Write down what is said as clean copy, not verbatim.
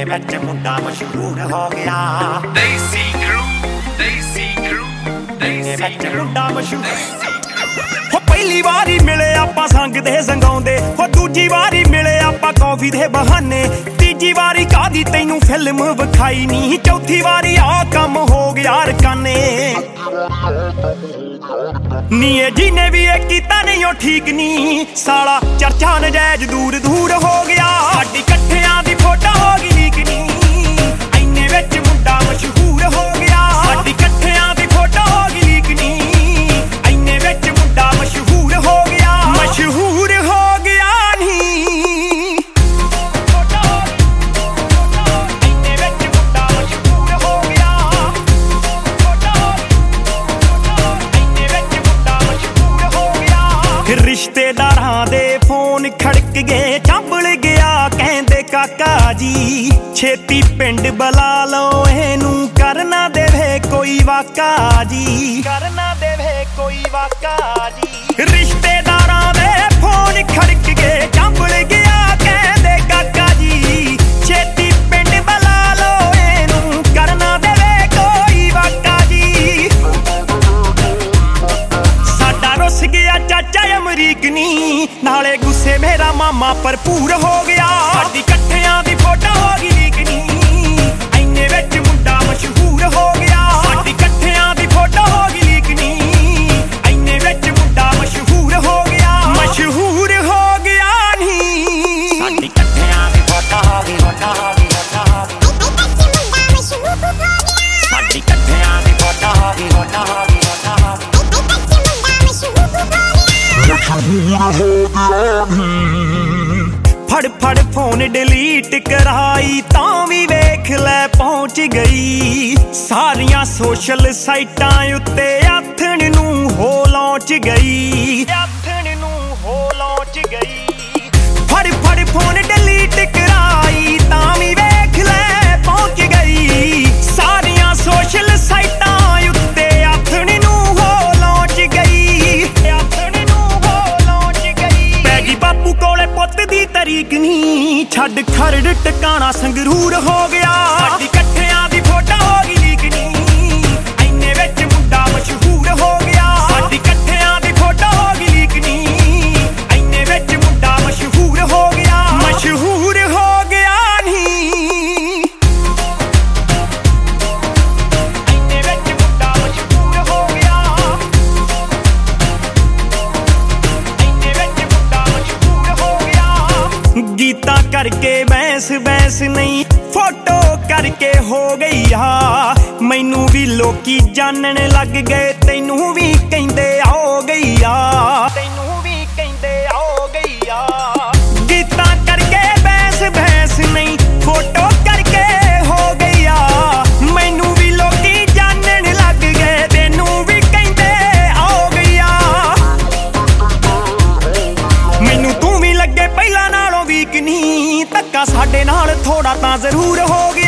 ਇੰਨੇ ਵਿੱਚ ਮੁੰਡਾ ਮਸ਼ਹੂਰ ਹੋ ਗਿਆ ਦੇਸੀ ਕਰੂ ਇੰਨੇ ਵਿੱਚ ਮੁੰਡਾ ਮਸ਼ਹੂਰ ਹੋ ਪਹਿਲੀ ਵਾਰੀ ਮਿਲੇ ਆਪਾਂ ਸੰਗ ਦੇ ਸੰਗਾਉਂਦੇ ਹੋ ਦੂਜੀ ਵਾਰੀ ਮਿਲੇ ਆਪਾਂ ਕੌਫੀ ਦੇ ਬਹਾਨੇ ਤੀਜੀ ਵਾਰੀ ਕਾਦੀ ਤੈਨੂੰ ਫਿਲਮ ਵਿਖਾਈ ਨਹੀਂ ਚੌਥੀ ਵਾਰੀ ਆ ਕੰਮ ਹੋ ਗਿਆ ਰਕਾਨੇ ਨੀ ਇਹ ਜਿਹਨੇ ਵੀ ਇਹ ਕੀਤਾ ਨਹੀਂ ਉਹ ਠੀਕ ਨਹੀਂ ਸਾਲਾ ਚਰਚਾ ਨਜਾਇਜ਼ ਦੂਰ ਦੂਰ ਹੋ ਗਿਆ ਸਾਡੀ ਇਕੱਠਿਆਂ ਦੀ ਫੋਟੋ ਹੋ ਗਈ ਲੀਕ ਨਹੀਂ ਇੰਨੇ ਵਿੱਚ ਮੁੰਡਾ ਮਸ਼ਹੂਰ ਹੋ ਗਿਆ ਸਾਡੀ ਇਕੱਠਿਆਂ ਦੀ ਫੋਟੋ ਹੋ ਗਈ ਲੀਕ ਨਹੀਂ ਇੰਨੇ ਵਿੱਚ ਮੁੰਡਾ ਮਸ਼ਹੂਰ ਹੋ ਗਿਆ ਮਸ਼ਹੂਰ ਹੋ ਗਿਆ ਨਹੀਂ ਇੰਨੇ ਵਿੱਚ ਮੁੰਡਾ ਮਸ਼ਹੂਰ ਹੋ ਗਿਆ ਇੰਨੇ ਵਿੱਚ ਮੁੰਡਾ ਮਸ਼ਹੂਰ ਹੋ ਗਿਆ ਰਿਸ਼ਤੇਦਾਰਾਂ ਦੇ ਫੋਨ ਖੜਕ ਗਏ ਚੰਬਲ ਗਿਆ ਕਹਿੰਦੇ ਕਾਕਾ ਜੀ ਛੇਤੀ ਪਿੰਡ ਬੁਲਾ ਲਓ ਇਹਨੂੰ ਕਰਨਾ ਦੇਵੇ ਕੋਈ ਵਾਕਾ ਜੀ ਕਰਨਾ ਦੇਵੇ ਕੋਈ ਵਾਕਾ ਜੀ ਰਿਸ਼ਤੇਦਾਰਾਂ ਦੇ ਫੋਨ ਖੜਕ ਗਏ ਚੰਬਲ ਗਿਆ ਕਹਿੰਦੇ ਕਾਕਾ ਜੀ ਛੇਤੀ ਪਿੰਡ ਬੁਲਾ ਲਓ ਇਹਨੂੰ ਕਰਨਾ ਦੇਵੇ ਕੋਈ ਵਾਕਾ ਜੀ ਸਾਡਾ ਰੁੱਸ ਗਿਆ ਚਾਚਾ ਅਮਰੀਕ ਨੀ ਨਾਲੇ ਗੁੱਸੇ ਮੇਰਾ ਮਾਮਾ ਭਰਪੂਰ ਹੋ ਗਿਆ ਸਾਡੀ ਇਕੱਠਿਆਂ ਦੀ ਫੋਟੋ ਹੋ ਗਈ ਲੀਕ ਨੀ ਇੰਨੇ ਵਿੱਚ ਮੁੰਡਾ ਮਸ਼ਹੂਰ ਹੋ ਗਿਆ ਸਾਡੀ ਇਕੱਠਿਆਂ ਦੀ ਫੋਟੋ ਹੋ ਗਈ ਲੀਕ ਨੀ ਇੰਨੇ ਵਿੱਚ ਮੁੰਡਾ ਮਸ਼ਹੂਰ ਹੋ ਗਿਆ ਮਸ਼ਹੂਰ ਹੋ ਗਿਆ ਨੀ ਸਾਡੀ ਇਕੱਠਿਆਂ ਦੀ ਫੋਟੋ ਹੋ ਗਈ ਸਾਡੀ ਇਕੱਠਿਆਂ ਦੀ ਫੋਟੋ ਹੋ ਗਈ ਫੜ ਫੜ ਫੋਨ ਡਿਲੀਟ ਕਰਾਈ ਤਾਂ ਵੀ ਵੇਖ ਲੈ ਪਹੁੰਚ ਗਈ ਸਾਰੀਆਂ ਸੋਸ਼ਲ ਸਾਈਟਾਂ ਉੱਤੇ ਆਥਣ ਨੂੰ ਹੋ ਲਾਂਚ ਗਈ ਆਥਣ ਨੂੰ ਹੋ ਲਾਂਚ ਗਈ ਫੜ ਫੜ ਫੋਨ ਡਿਲੀਟ ਕਰਾਈ ਤਾਂ ਵੀ ਵੇਖ ਲੈ ਪਹੁੰਚ ਗਈ ਸਾਰੀਆਂ ਸੋਸ਼ਲ ਸਾਈਟਾਂ ਉੱਤੇ ਆਥਣ ਨੂੰ ਹੋ ਲਾਂਚ ਗਈ ਆਥਣ ਨੂੰ ਹੋ ਲਾਂਚ ਗਈ ਪੈ ਗਈ ਬਾਪੂ ਕੋਲੇ ਪੁੱਤ ਦੀ ਤਰੀਕ ਨਹੀਂ ਛੱਡ ਖਰੜ ਟਿਕਾਣਾ ਸੰਗਰੂਰ ਹੋ ਗਿਆ ਸਾਡੀ ਇਕੱਠਿਆਂ ਦੀ ਫੋਟੋ ਹੋ ਗਈ ਲੀਕ ਨਹੀਂ ਇੰਨੇ ਵਿੱਚ ਮੁੰਡਾ ਮਸ਼ਹੂਰ ਹੋ ਗਿਆ ਸਾਡੀ ਇਕੱਠਿਆਂ ਦੀ ਫੋਟੋ ਹੋ ਗਈ ਲੀਕ ਨਹੀਂ ਇੰਨੇ ਵਿੱਚ ਮੁੰਡਾ ਮਸ਼ਹੂਰ ਹੋ ਗਿਆ ਮਸ਼ਹੂਰ ਹੋ ਗਿਆ ਨਹੀਂ ਇੰਨੇ ਵਿੱਚ ਮੁੰਡਾ ਮਸ਼ਹੂਰ ਹੋ ਗਿਆ ਇੰਨੇ ਵਿੱਚ ਮੁੰਡਾ ਮਸ਼ਹੂਰ ਹੋ ਗਿਆ ਗੀਤਾਂ ਕਰਕੇ ਬੈਸ ਨਹੀਂ ਫੋਟੋ ਕਰਕੇ ਹੋ ਗਈ ਆ ਮੈਨੂੰ ਵੀ ਲੋਕੀ ਜਾਣਨ ਲੱਗ ਗਏ ਤੈਨੂੰ ਵੀ ਕਹਿੰਦੇ ਆਓ ਗਈ ਆ ਤੈਨੂੰ ਵੀ ਕਹਿੰਦੇ ਆਓ ਗਈ ਆ ਗੀਤਾਂ ਕਰਕੇ ਬੈਸ ਨਹੀਂ ਫੋਟੋ ਕਰਕੇ ਹੋ ਗਈ ਆ ਮੈਨੂੰ ਵੀ ਲੋਕੀ ਜਾਣਨ ਲੱਗ ਗਏ ਤੈਨੂੰ ਵੀ ਕਹਿੰਦੇ ਆਓ ਗਈ ਆ ਮੈਨੂੰ ਤੂੰ ਵੀ ਲੱਗੇ ਪਹਿਲਾਂ ਨਾਲੋਂ ਵੀਕ ਨਹੀਂ ਧੱਕਾ ਸਾਡੇ ਨਾਲ ਥੋੜਾ ਤਾਂ ਜ਼ਰੂਰ ਹੋ ਗਿਆ